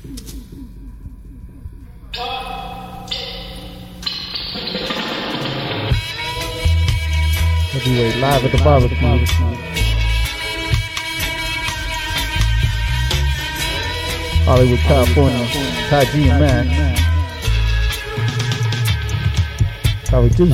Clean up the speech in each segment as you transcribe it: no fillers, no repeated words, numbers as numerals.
Heavyweight live at the barbecue. Hollywood, California. Ty G and Mac. How we do?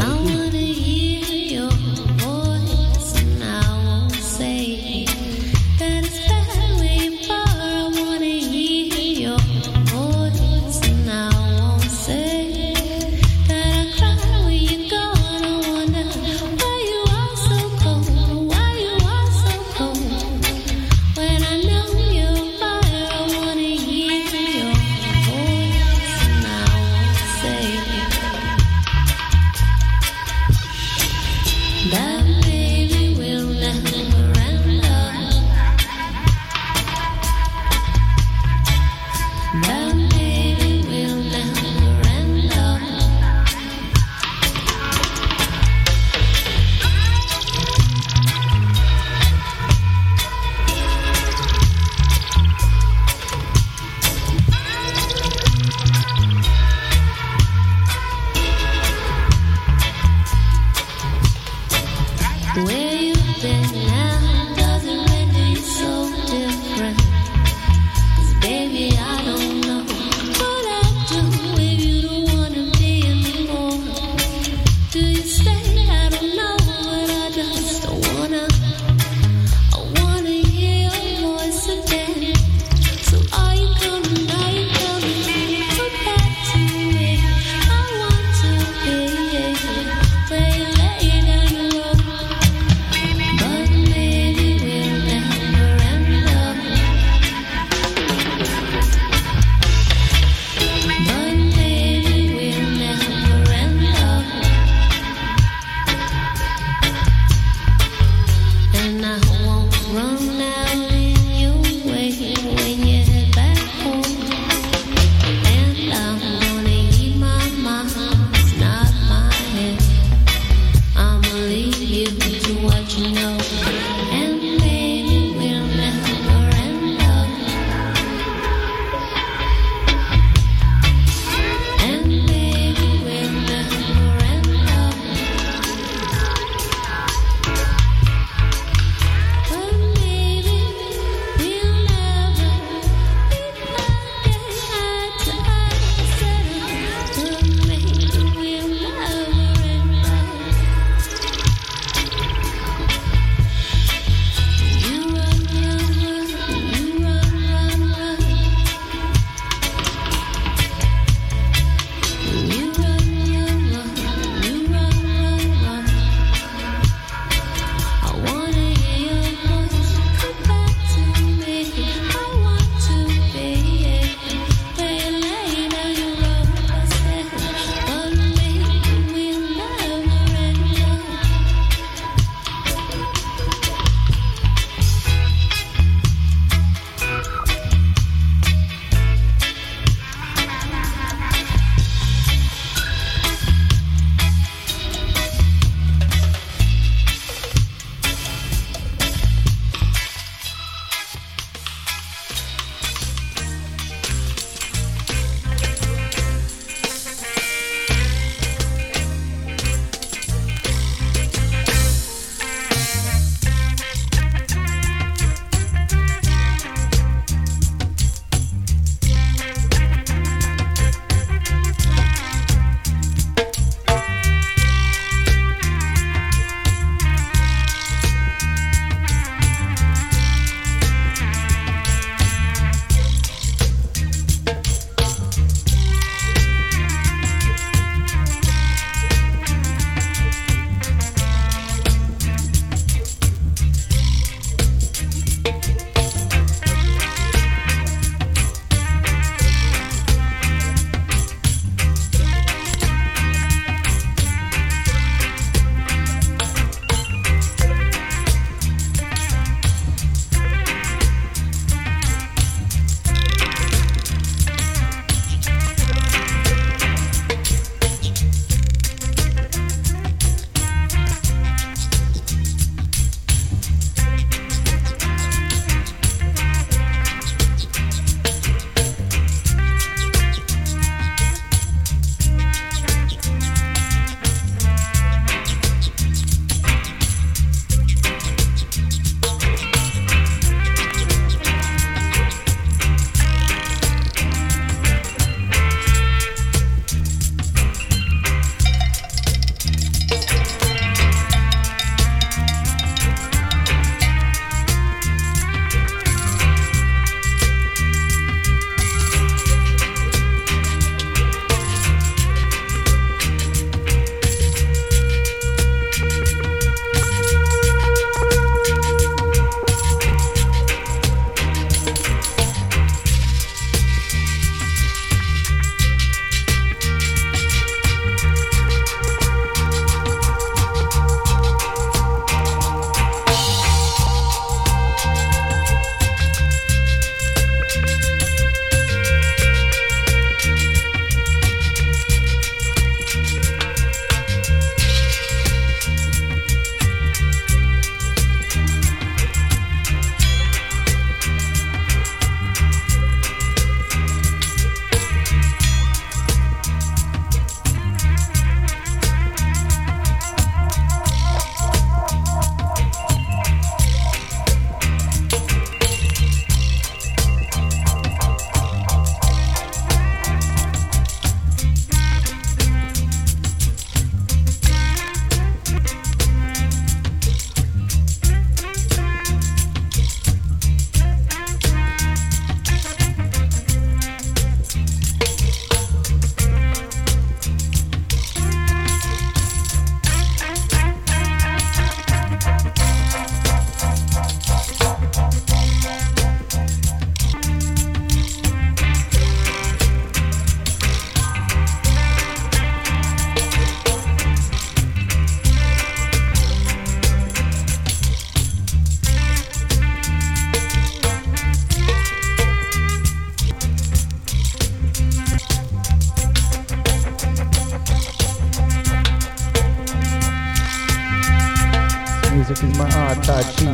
Tai Chi,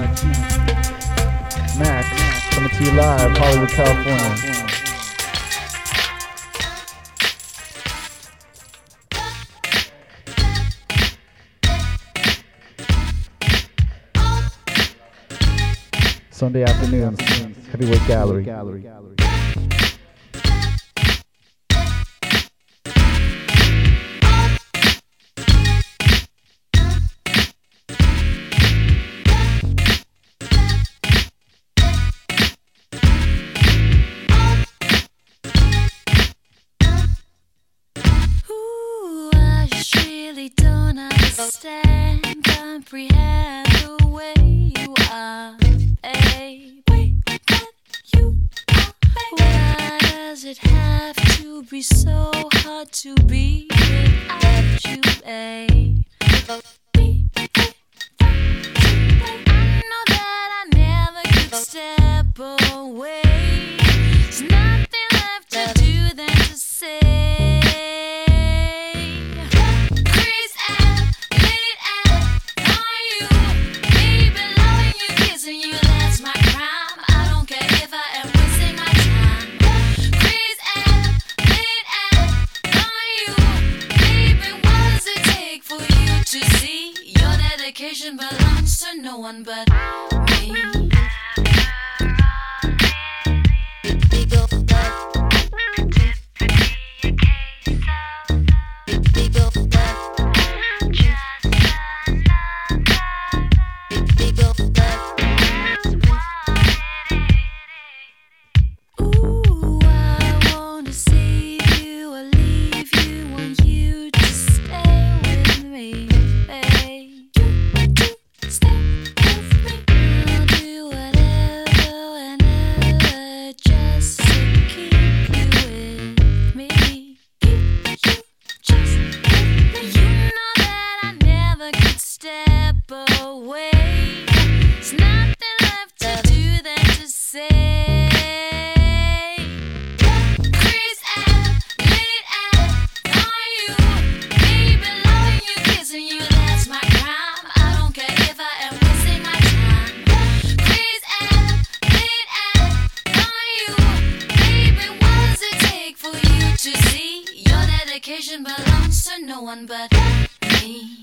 Max, coming to you live, Hollywood, California. Sunday afternoons, Heavyweight Gallery. Ooh, I just really don't understand, comprehend the way you are. Baby, that you are. Why does it have to be so hard to be without you, babe? I know that I never could step away. There's nothing left to do than to say. Chris and late are you? Baby, loving you, kissing you, that's my crime. I don't care if I am wasting my time. Chris and late are you? Baby, what does it take for you to see? Your dedication belongs to no one but me. Ooh, I wanna save you or leave you, want you to stay with me, babe. You stay with me. I'll do whatever, whenever, just to keep you with me. Keep you just with me. You know that I never could step away. There's nothing left to do than to say. Chris and late are you? Baby, loving you, kissing you, that's my crime. I don't care if I am wasting my time. Chris and late are you? Baby, what does it take for you to see? Your dedication belongs to no one but me.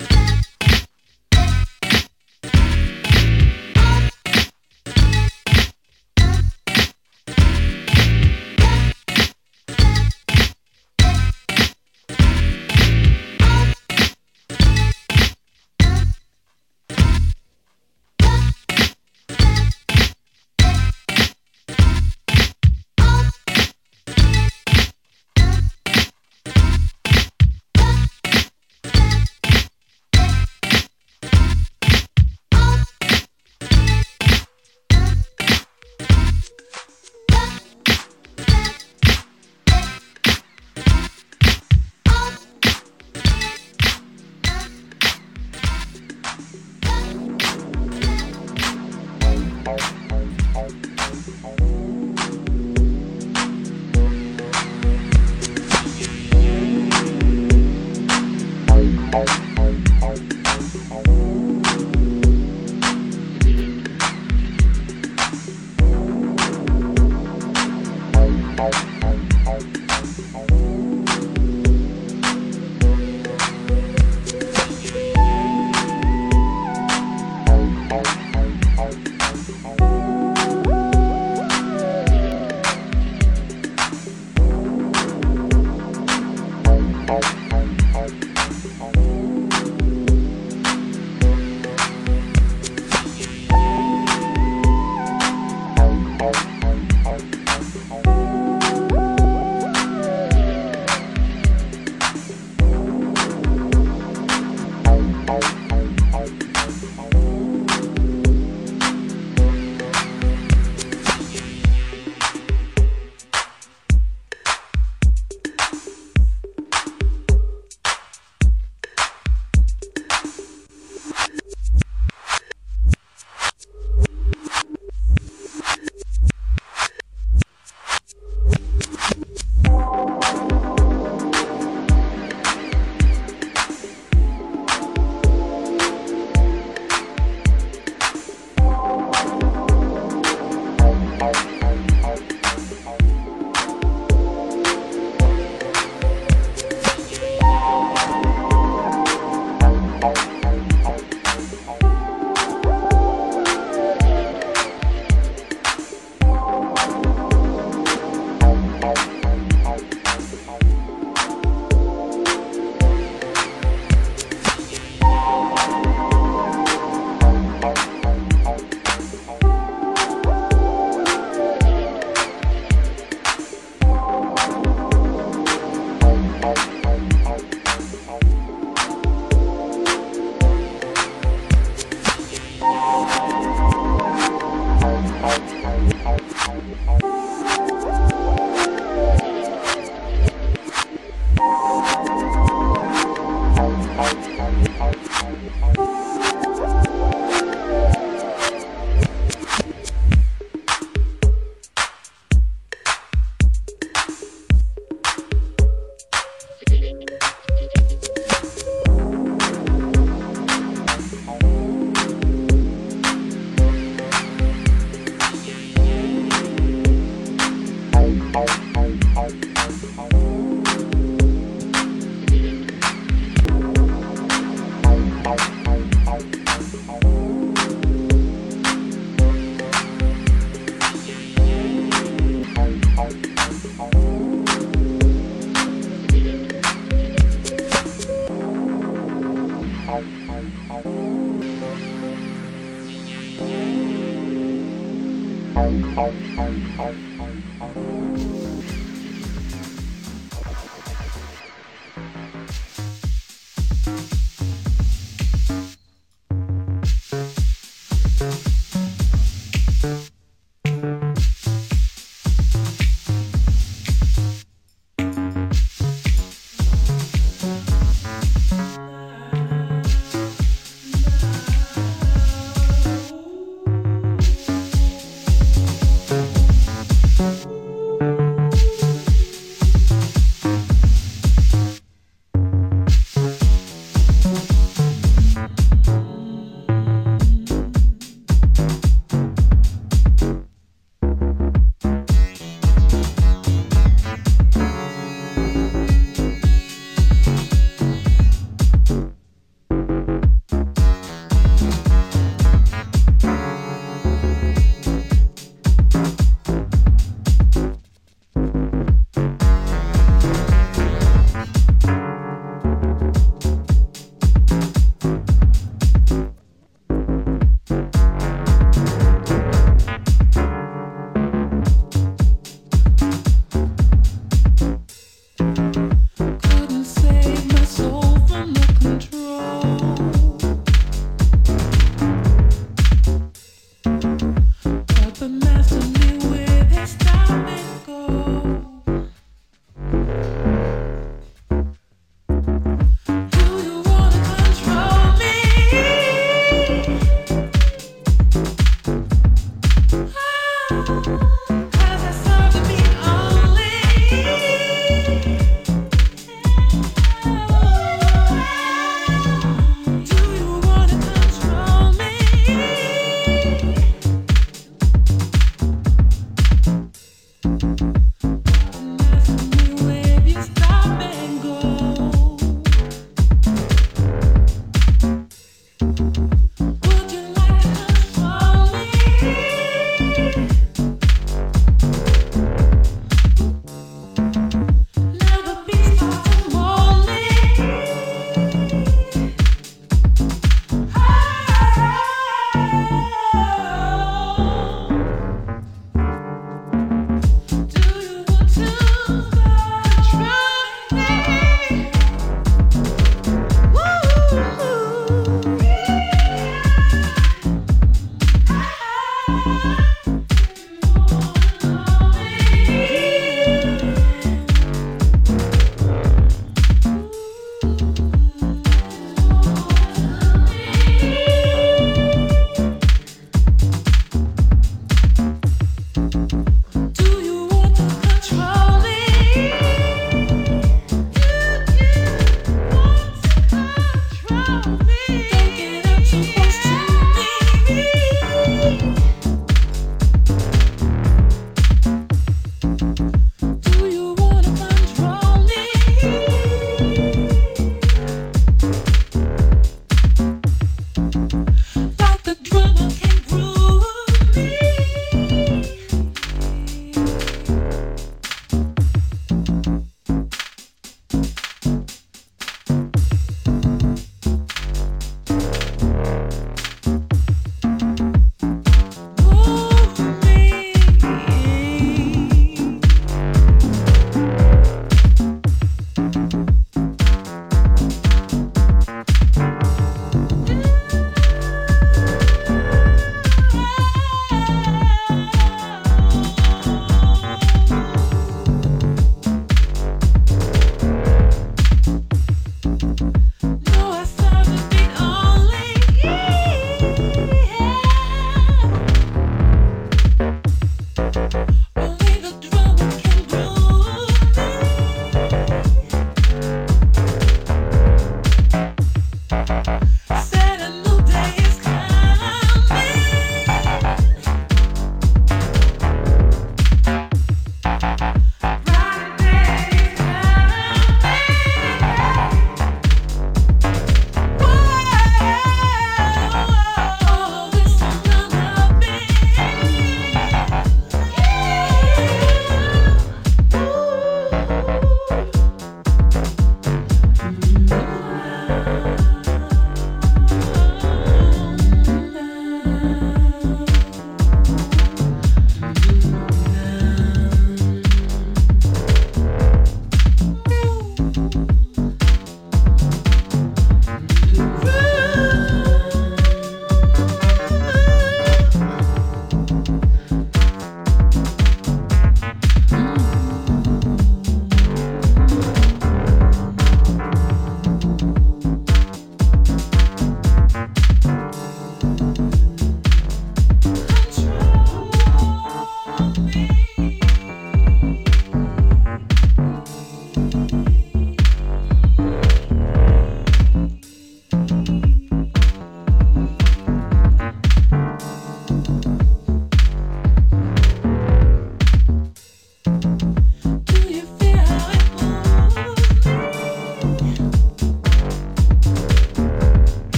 Do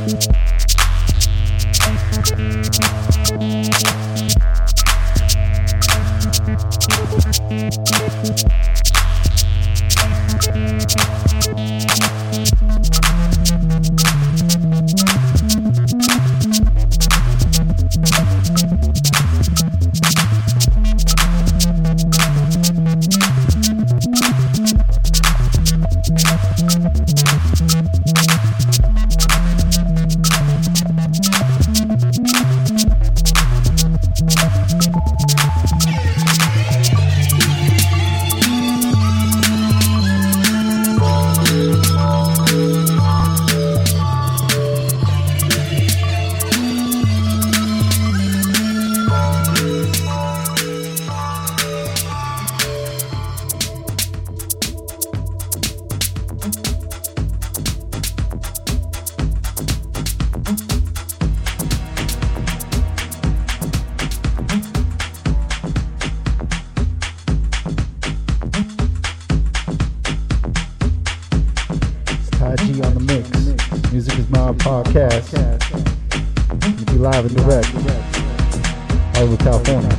Live and direct, Hollywood, California.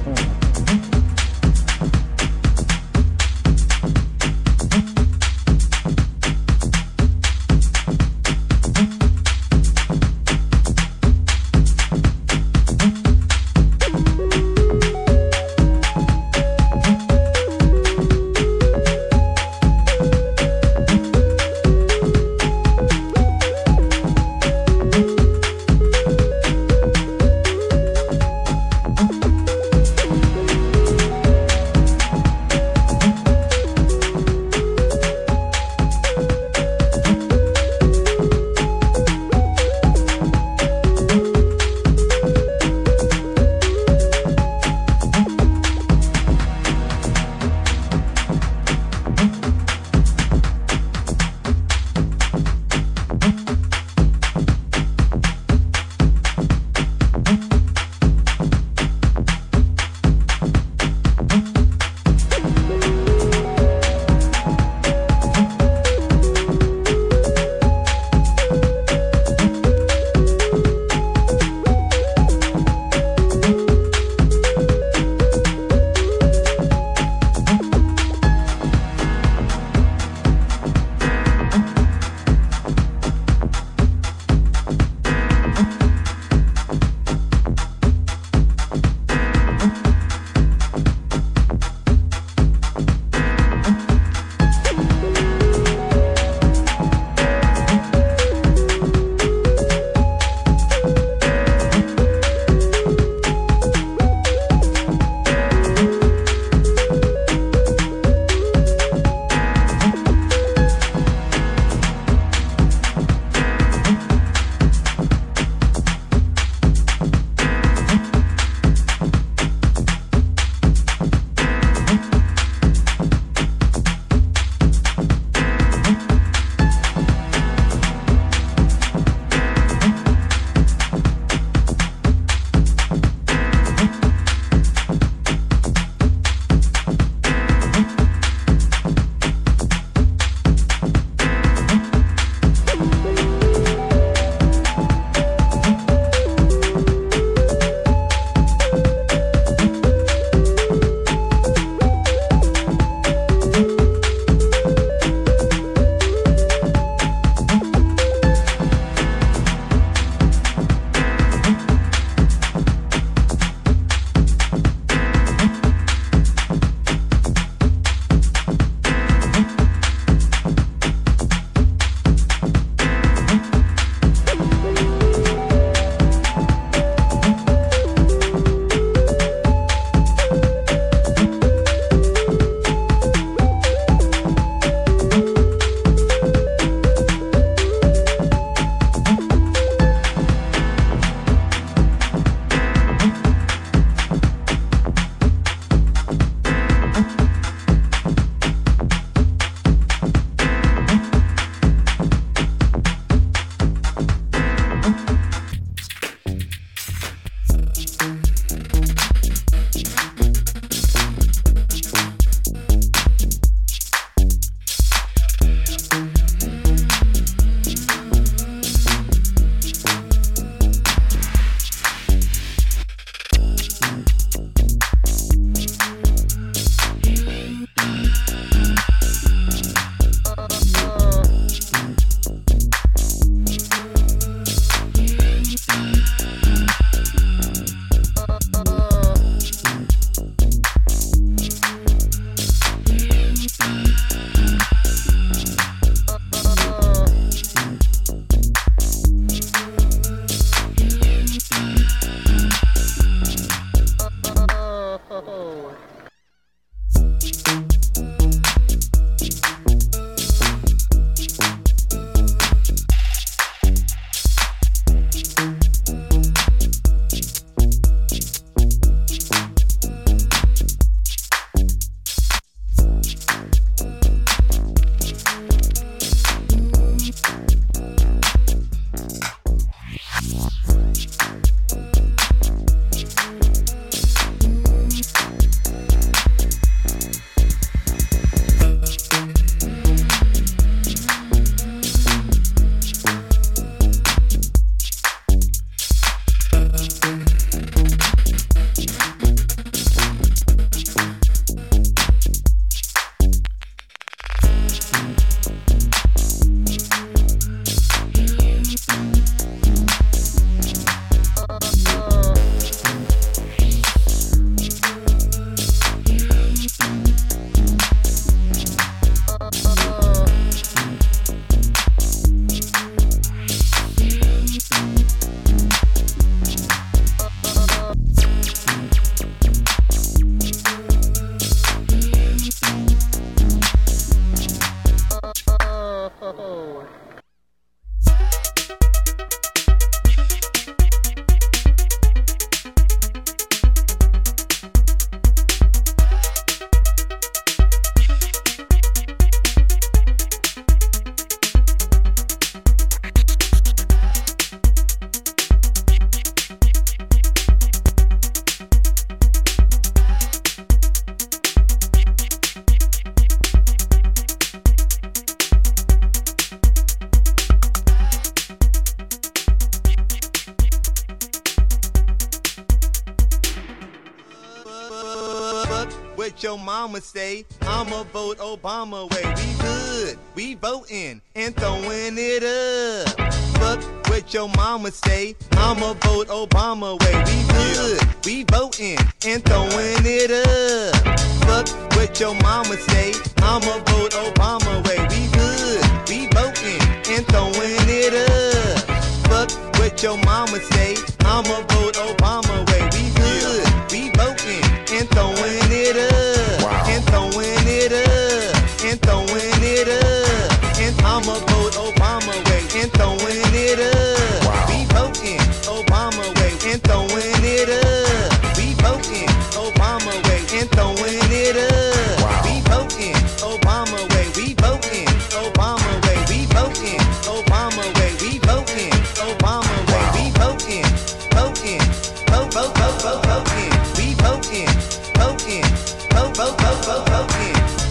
what your mama say. I'ma vote Obama way. We good, we voting and throwing it up. Fuck what your mama say. I'ma vote Obama way. We good, we voting and throwing it up. Fuck what your mama say. I'ma vote Obama way. We good, we voting and throwing it up. Fuck what your mama say. I'ma vote Obama way. We good, we voting and throwing it up. And throwing it up. And throwing it up. And I'ma vote Obama way. And throwing it up. We voting Obama way. And throwing it up. We voting Obama way. And throwing it up. We voting Obama way. We voting Obama way. We voting Obama way. We voting Obama way. We voting, voting, vote, vote, vote, vote, voting. We voting, voting, vote, vote, vote, vote, voting.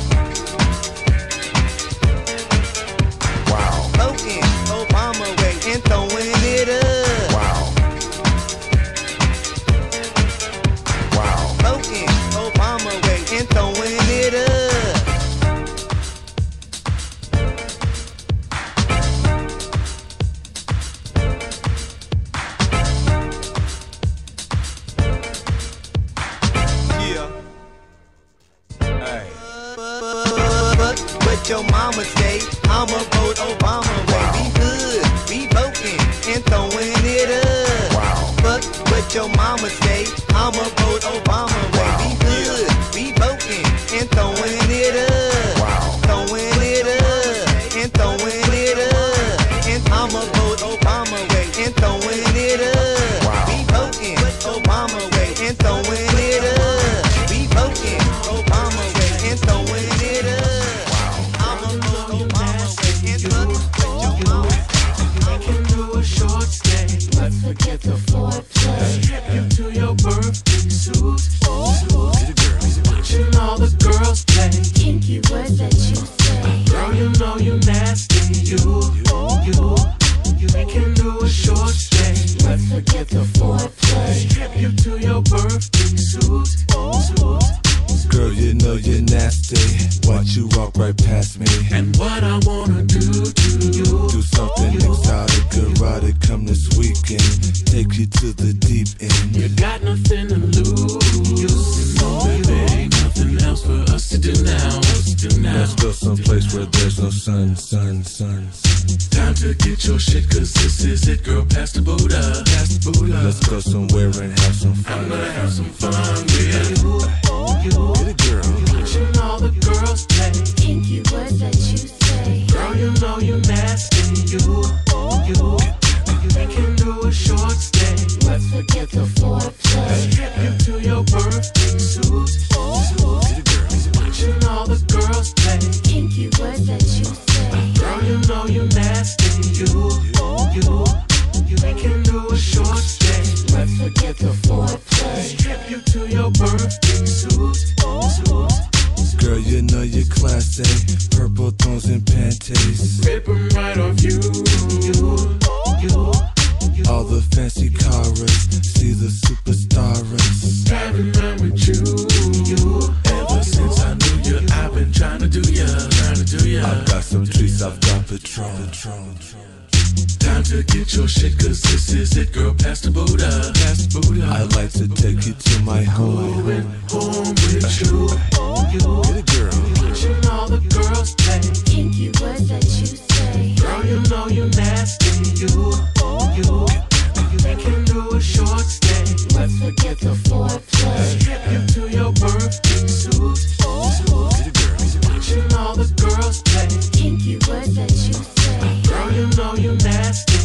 Voting Obama way and throwing it up. Voting Obama way and throwing it up. Yeah. Hey. What your mama say? I'ma vote Obama way. We good, we voting and throwing it up. Fuck what your mama say. I'ma vote Obama way. We good, we voting and throwing it up. Throwing it up and throwing it up. And I'ma vote Obama way and throwing it up. We voting Obama way and throwing it up. We voting Obama way and throwing it up. I'ma vote Obama way and fuck what your mama say. I can do a short stay. Let's forget the foreplay. Strip you to your birthday suit. Watching all the girls play. Kinky words that you say. Girl, you know you nasty. You can do a short stay. Let's forget the foreplay. Strip you to your birthday suit. Girl, you know you're nasty. Watch you walk right past me. And what I wanna do to you. Do something exotic, erotic, come this weekend. Take you to the deep end. You got nothing to lose. You know that there ain't nothing else for us to do now. Let's go someplace where there's no sun. Time to get your shit, cause this is it, girl. Pass the Buddha. Let's go somewhere and have some fun. I'm gonna have some fun with you. Get it, girl. Watching all the girls play. Kinky words that you say. Girl, you know you nasty. You can do a short stay. Let's forget the foreplay. Strip you to your birthday suit. Watching all the girls play. Kinky words that you say. Girl, you know you nasty. You can do a short stay. Let's forget the foreplay. Strip you to your birthday suit. Girl, you know you're class A. Purple tones and panties. Rip 'em right off you. All the fancy cars. See the superstars. Driving around with you. Ever since I knew you, I've been trying to do ya. I've got some treats, I've got Patron. Time to get your shit, cause this is it, girl. Pass the Buddha. I'd like to take you to my home. Home with you. Get it, girl. Watching all the girls play. Kinky words that you say. Girl, you know you nasty. You can do a short stay. Let's forget the foreplay. Strip you to your birthday suit. Watching all the girls play. Kinky words that you say. Girl, you know you nasty.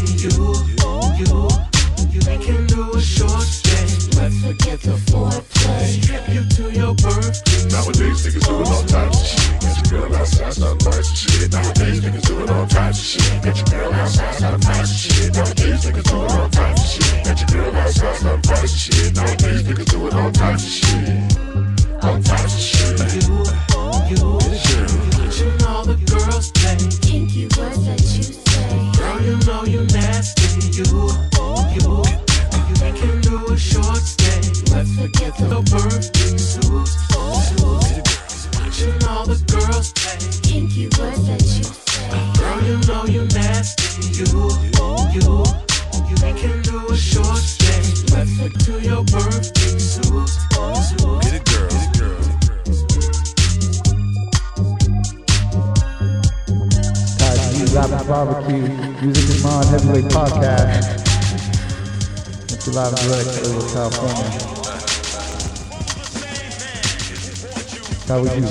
You can do a short stay. Let's forget the foreplay. Strip you to your birthday. Nowadays niggas doing all types of shit. Get your girl outside, start buying some shit. Nowadays niggas doing all types of shit. Get your girl outside, start buying some shit. You live and direct to Lakewood, California. How we do?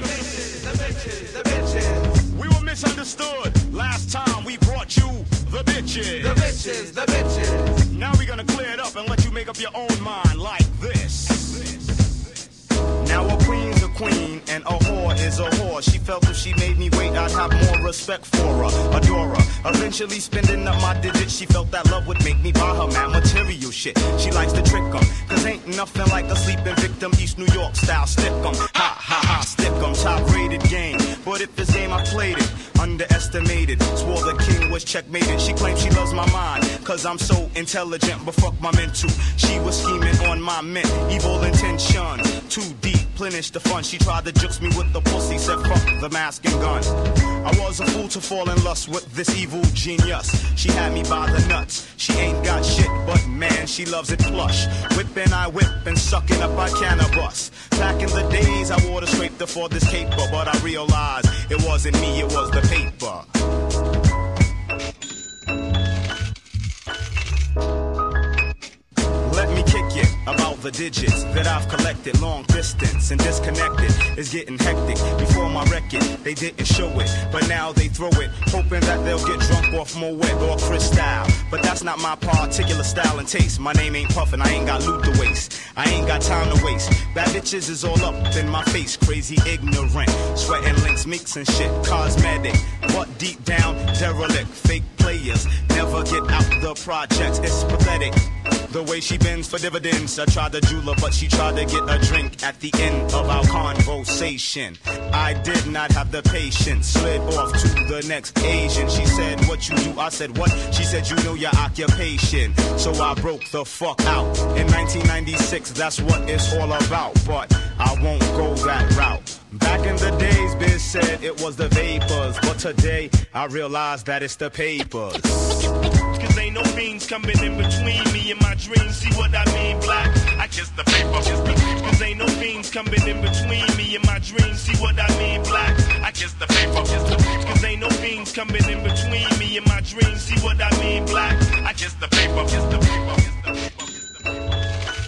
We were misunderstood. Last time we brought you the bitches. The bitches, the bitches. Now we're gonna clear it up and let you make up your own mind like this. Now a queen's a queen and a whore is a whore. She felt if she made me wait, I'd have more respect for her, adore her. Eventually spending up my digits, she felt that love would make me buy her mad material shit. She likes to trick 'em, cause ain't nothing like a sleeping victim, East New York style stick 'em. Ha ha ha, stick 'em, top rated game. But if this game I played it, underestimated, swore the king was checkmated. She claims she loves my mind, cause I'm so intelligent, but fuck my mental. She was scheming on my mint, evil intentions, too deep, plenish the fun. She tried to jukes me with the pussy, said fuck the mask and gun. I was a fool to fall in lust with this evil genius. She had me by the nuts. She ain't got shit, but man, she loves it plush. Whipping I whip and sucking up I cannabis. Back in the days, I wore the scraper for this caper, but I realized it wasn't me, it was the paper. Let me kick it about the digits that I've collected. Long distance and disconnected is getting hectic. Before my record, they didn't show it, but now they throw it, hoping that they'll get drunk off Moet or Cristal. But that's not my particular style and taste. My name ain't Puffin', I ain't got loot to waste. I ain't got time to waste. Bad bitches is all up in my face, crazy ignorant, sweating links, mix and shit, cosmetic, but deep down derelict. Fake players never get out the projects. It's pathetic. The way she bends for dividends. I tried to jewel her, but she tried to get a drink at the end of our conversation. I did not have the patience. Slid off to the next Asian. She said, what you do? I said, what? She said, you know your occupation. So I broke the fuck out. In 1996, that's what it's all about. But I won't go that route. Back in the days, Biz said it was the vapors. But today, I realize that it's the papers. Cause ain't no fiends coming in between me and my dreams. See what I mean, black? I kiss the paper. Cause ain't no fiends coming in between me and my dreams. See what I mean, black? I kiss the paper. Cause ain't no fiends coming in between me and my dreams. See what I mean, black? I kiss the paper. Kiss the paper. Kiss the paper. Kiss the paper.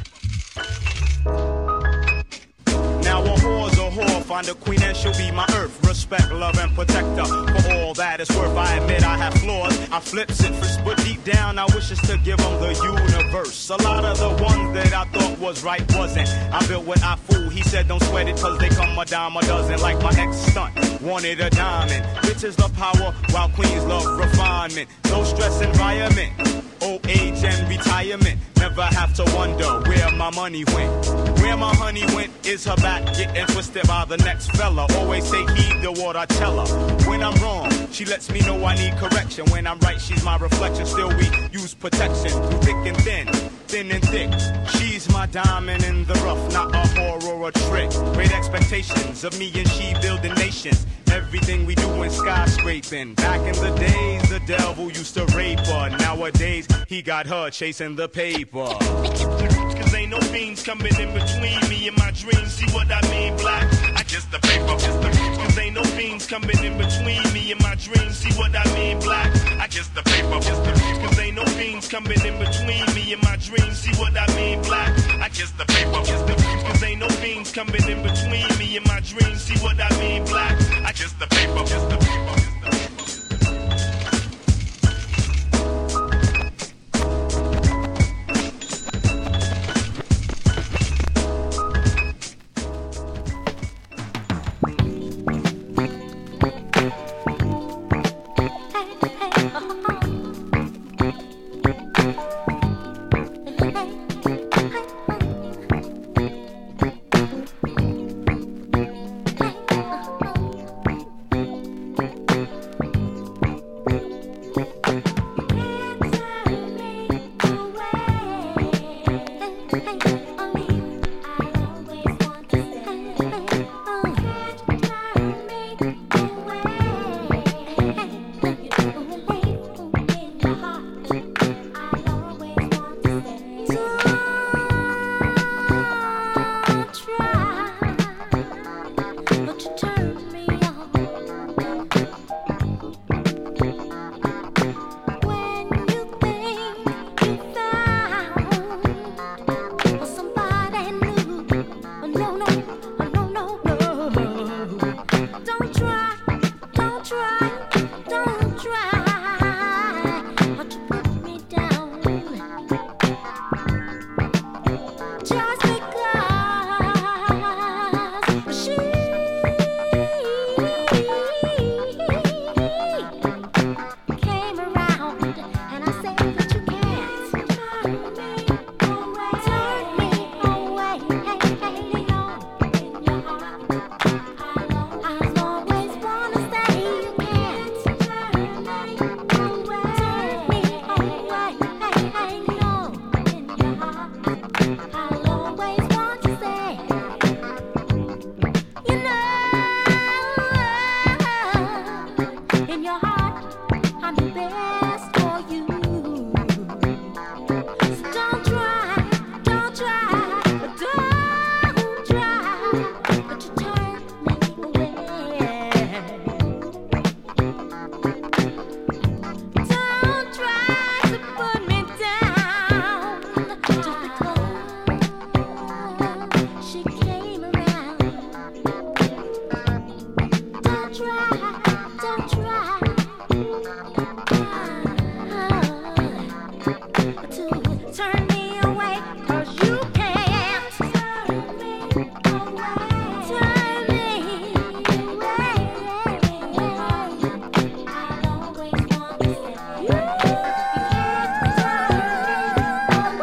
Now a whore's a whore, find a queen and she'll be my earth. Respect, love, and protect her. For all that it's worth, I admit I have flaws. I flips and flips, but deep down I wish it's to give them the universe. A lot of the ones that I thought was right wasn't. I built what I fool, he said don't sweat it cause they come a dime a dozen. Like my ex-stunt, wanted a diamond. Bitches love power while queens love refinement. No stress environment, old age and retirement. Never have to wonder where my money went. Where my honey went is her back getting twisted by the next fella. Always say heed to what I tell her. When I'm wrong, she lets me know I need correction. When I'm right, she's my reflection. Still we use protection through thick and thin and thick. She's my diamond in the rough, not a horror or a trick. Great expectations of me and she building nations. Everything we do in skyscraping. Back in the days, the devil used to rape her. Nowadays, he got her chasing the paper. Cause ain't no fiends coming in between me and my dreams. See what I mean, black? I kiss the paper. Cause ain't no fiends coming in between me and my dreams. See what I mean, black? I kiss the paper. Cause ain't no fiends coming in between me and my dreams. See what I mean, black? I kiss the paper. Cause ain't no fiends coming in between me and my dreams. See what I mean, black? I kiss the paper. Kiss the paper. Kiss the paper. Always turn me away, 'cause you can't turn me away. Turn me away. I'll always want to stay. You can't turn me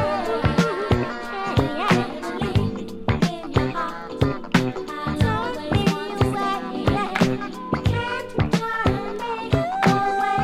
away. In your heart, I'll always want to stay. Can't turn me away.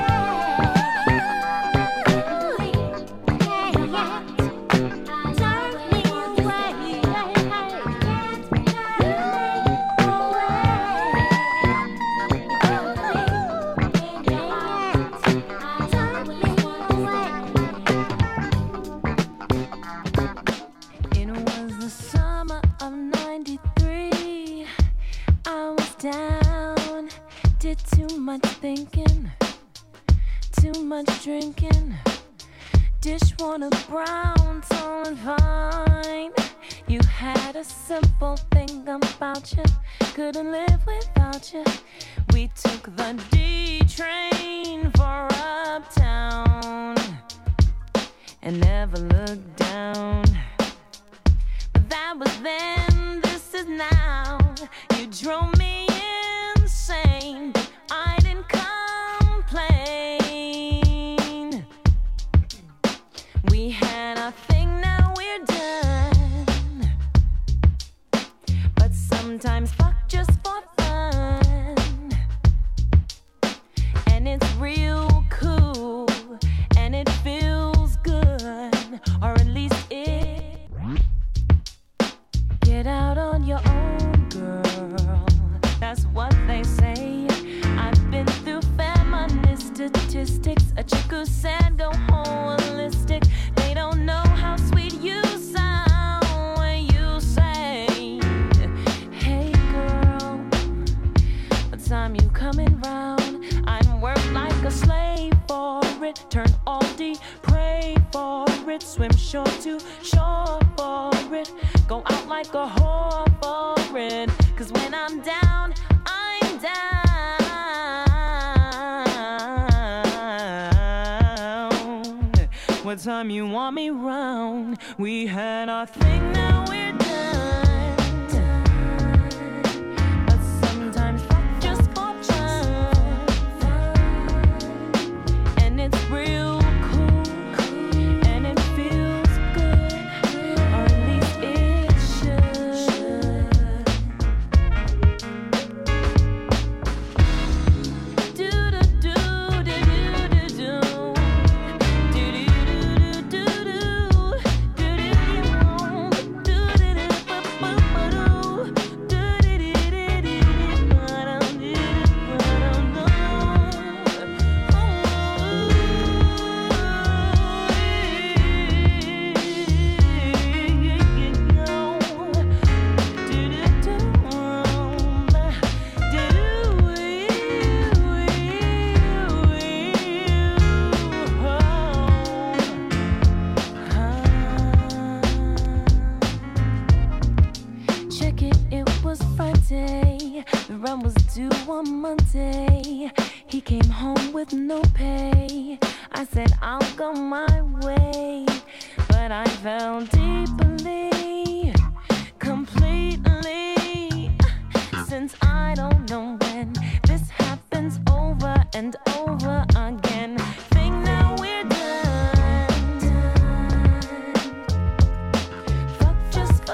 It was the summer of '93. I was down, did too much thinking, too much drinking. Dishwater brown, tall and fine. You had a simple thing about you, couldn't live without you. We took the D train for uptown and never looked down. But that was then, this is now. You drove me insane, but I didn't complain. We had our thing, now we're done. But sometimes fuck just for fun. And it's real cool, and it feels good, or at least it. Get out on your own, girl. That's what they say. I've been through feminist statistics. A chick who said go holistic. They don't know how sweet you sound when you say, hey girl, what time you coming round? I'm worked like a slave for it. Turn all D, pray for it. Swim shore to shore for it. Go out like a whore for it. 'Cause when I'm down, I'm down. What time you want me round? We had our thing, now we're done. But sometimes fuck just for fun. And it's real cool, and it feels good, or at least it should. Check it, it was Friday. The rent was due on Monday. He came home with no pay. I said I'll go my way, but I fell deeply, completely. Since I don't know when this happens over and over again. Think now we're done. Fuck just for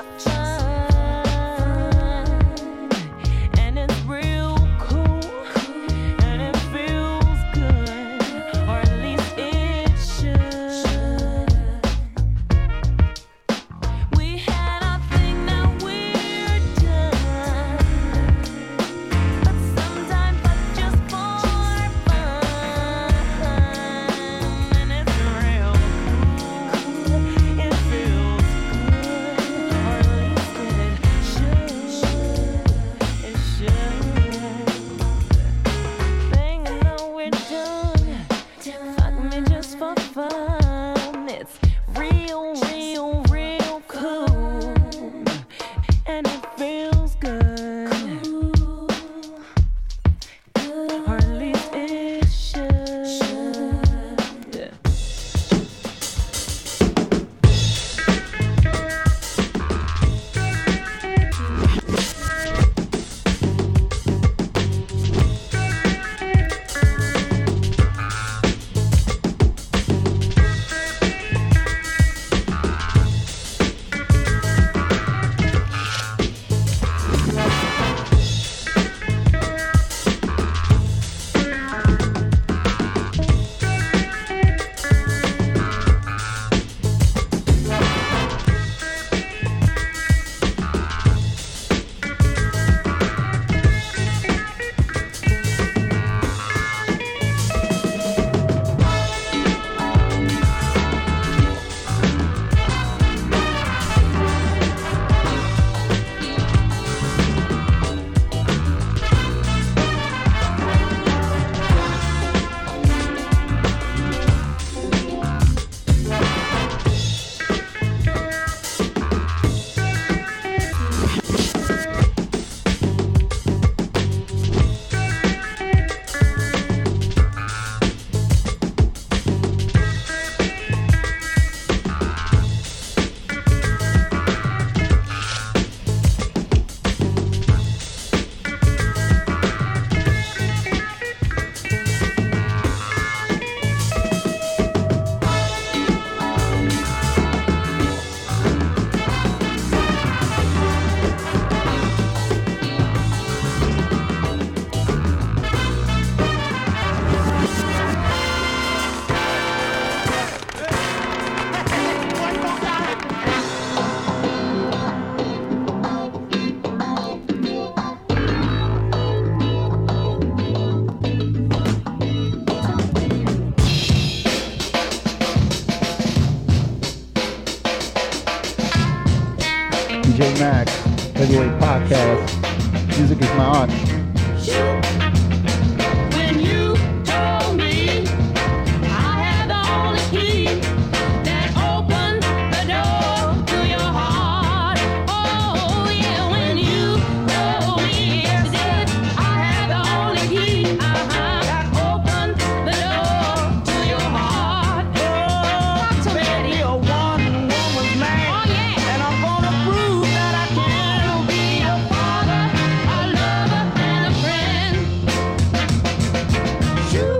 fun. And it's real cool, and it feels good, or at least it should. We had our thing, now we're done. But sometimes fuck just for fun. And it's real cool, it feels good, or at least it should. It should. Thing, I know we're done. Fuck me just for fun. It's real, real, real cool, and it feels good, or at least it should. DJ Max, Heavyweight Podcast. Music is my art. When you told me I had the only key that opened the door to your heart. Oh yeah, when you told me yes, I had the only key that opened the door to your heart. Oh, baby, a one-woman's man. Oh yeah, and I'm gonna prove that I can be a father, a lover, and a friend. Shoot.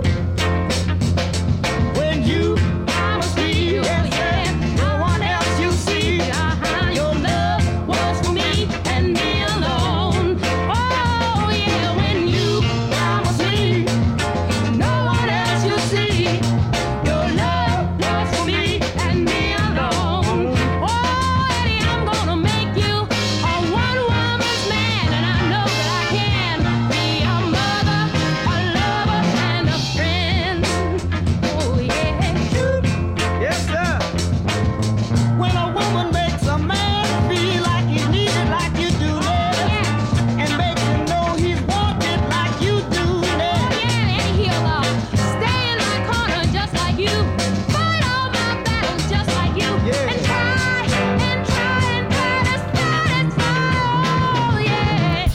When you promised me, yes, yeah, no one else you see. Your love was for me and me alone. Oh yeah, when you promised me, no one else you see. Your love was for me and me alone. Oh Eddie, I'm gonna make you a one-woman's man, and I know that I can be a mother, a lover, and a friend. Oh yeah, shoot. Yes, sir. When a woman makes a man feel like he's needed like you do, yeah, and makes him know he's wanted like you do, yeah. Oh yeah, and he'll stay in my corner just like you, fight all my battles just like you, Yeah. and try to satisfy. Oh yeah.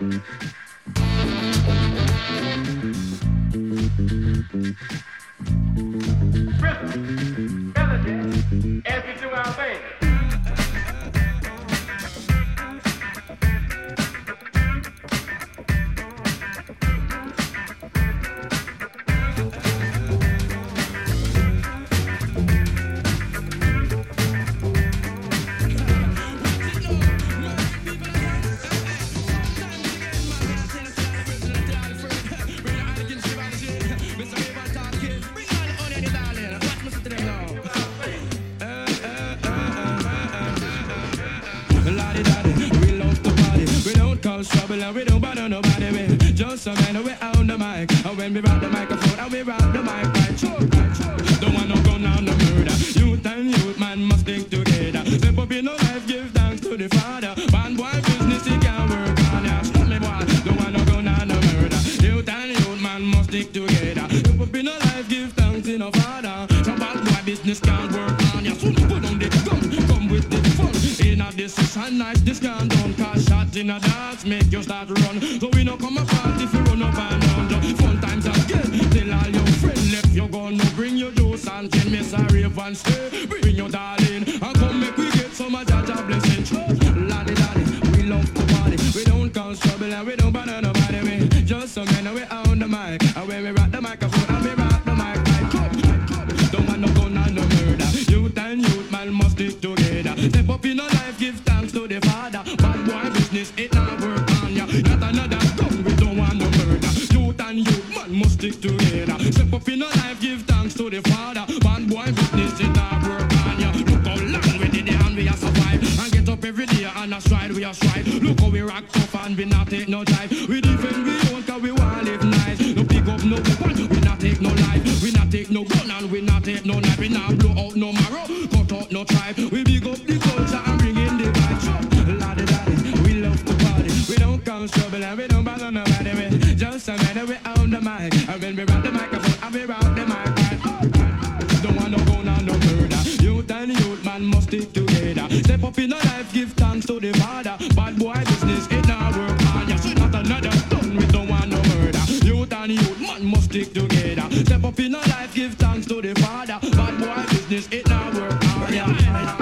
Rhythm, melody, as we do our thing. Trouble and we don't bother nobody with just a man we own the mic. And when we rock the microphone and we rock the mic right through. Don't want no gun on the murder. Youth and youth man must stick together. Step up in no life, give thanks to the Father. Band boy business he can work on. Yeah, stop me boy. Don't want no gun on the murder. Youth and youth man must stick together. Step up in no life, give thanks to the Father. So band boy business can work on. Yeah, soon put on the gun, come with the fun. In a decision night, this can done. Cause shots in a dance make you start to run. So we no come apart if you run up and down. Just fun times again. Tell all your friends left your gun. No bring your juice and tell me sorry and stay. Bring your darling and come make we get some of Jaja blessing. Laddie, laddie, we love to party. We don't cause trouble and we don't bother nobody. We just some men and we own the mic. And when we rock the microphone and we rock the mic, like come. Don't want no gun and no murder. Youth and youth man must stick together. Step up in our life, give thanks to the Father. Bad boy business, it not work on ya. Not another gun, we don't want no murder. Youth and youth man must stick together. Step up in our life, give thanks to the Father. Bad boy business, it not work on ya. Look how long we did it and we are survive. And get up every day and a stride, we are stride. Look how we rock tough and we not take no drive. We defend we own cause we want live nice. No pick up no weapon, we not take no life. We not take no gun and we not take no knife. We not blow out no marrow, cut out no tribe. We big up the culture and bring in the vibe. Laddie, laddie, we love to party. We don't cause trouble and we don't bother nobody. We just a man and we own the mic. And when we rock the microphone and we rock the mic right. Don't want no gun and no murder. Youth and youth man must stick together. Step up in our life, give thanks to the Father. Bad boy business, it not work on ya. So not another gun, we don't want no murder. Youth and youth man must stick together. Step up in our life, give thanks to the Father. Bad boy business, it not work on ya.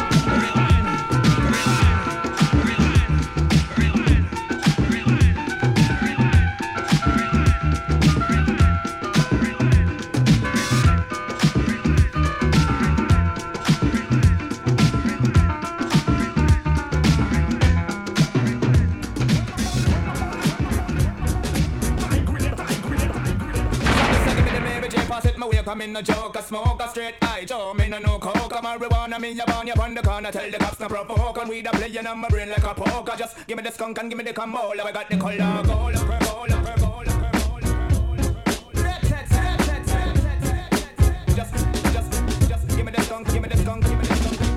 Come in no joke, a smoke, a straight eye Joe, me no coke, a marijuana, me a born, you on the corner, tell the cops no provoke, and we da playing on my brain like a poker, just give me the skunk and give me the combo, I got the color, gold, purple, just give me the skunk, give me the skunk, give me the skunk.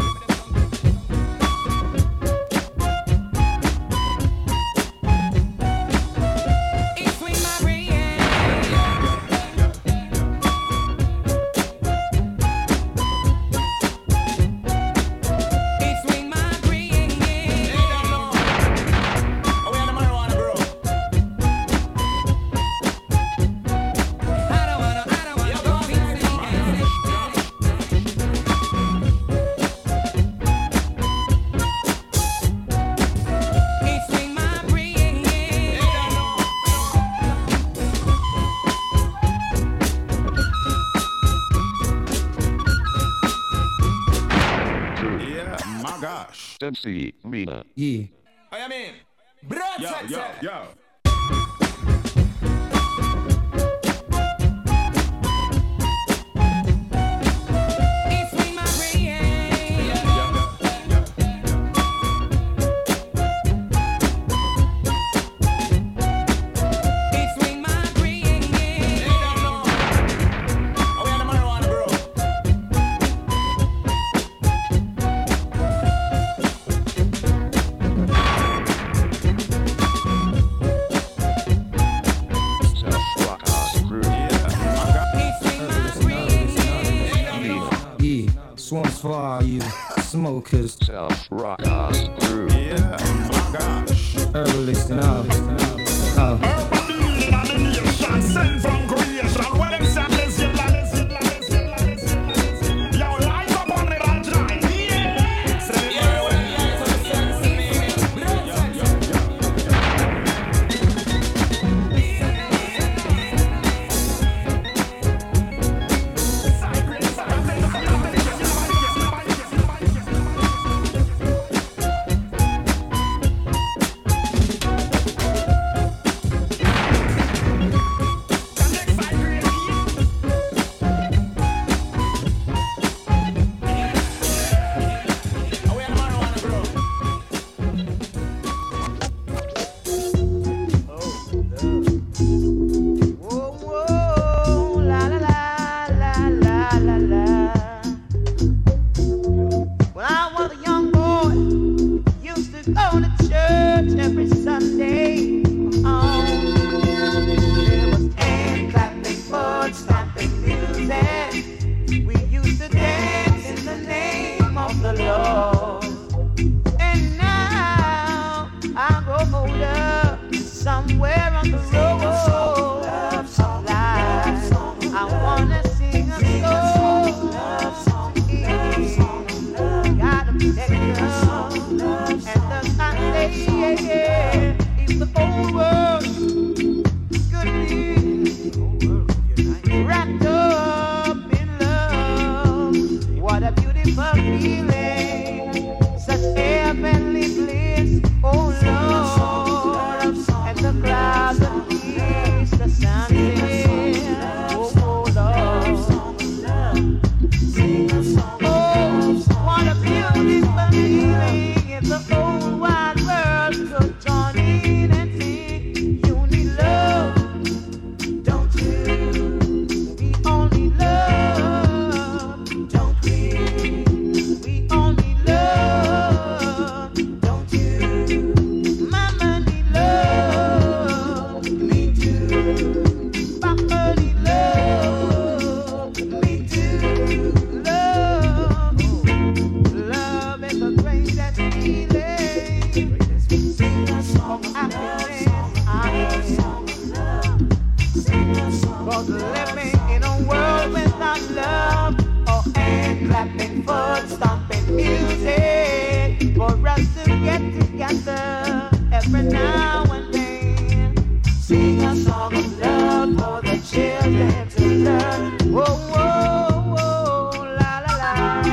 Dempsey, Mina. Yeah. I mean, yo. Swamps for all you smokers. Self rock us through. Yeah, my gosh. Herbalist and all. on the road of life. I wanna sing a song. Gotta protect us. And the Sunday, if the whole world could be wrapped up in love, what a beautiful feeling, such heavenly bliss, oh Lord, and the clouds of peace, the sunset, oh Lord. Oh, what a beautiful feeling, it's the whole wide world, so join in and sing, you need love, don't you? We only love, don't we? We only love, don't you? Mama need love, me too. Papa need love, me too. Love is the greatest feeling of happiness I have. 'Cause living in a world without love, or hand clapping, foot stomping music, for us to get together every now and then, sing a song of love for the children to learn. Whoa, whoa, whoa, la la la.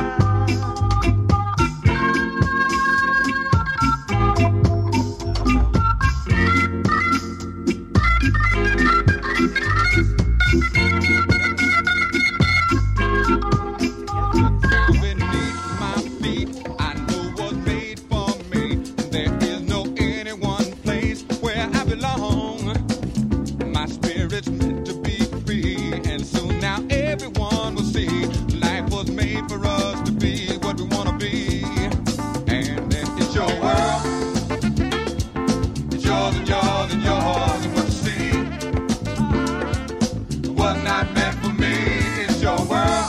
Beneath my feet, I know what's made for me. There is no any one place where I belong. My spirit's meant to be free, and soon now everyone will see life was made for us to be what we want to be. And then it's your world, it's yours and yours and yours, and what you see was not meant for me. It's your world.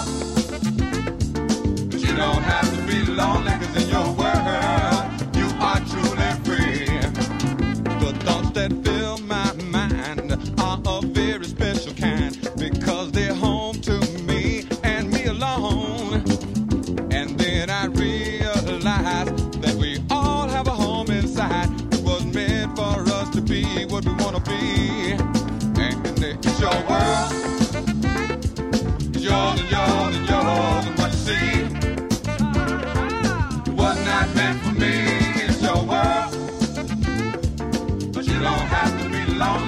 You don't have to be lonely, 'cause in your world you are truly free. The thoughts that fill my mind are a very special kind, because they're home to me and me alone. And then I realize that we all have a home inside. It was meant for us to be what we want to be. And it's your world, it's yours and yours and yours, and what you see was not meant for me. It's your world, but you don't have to be lonely.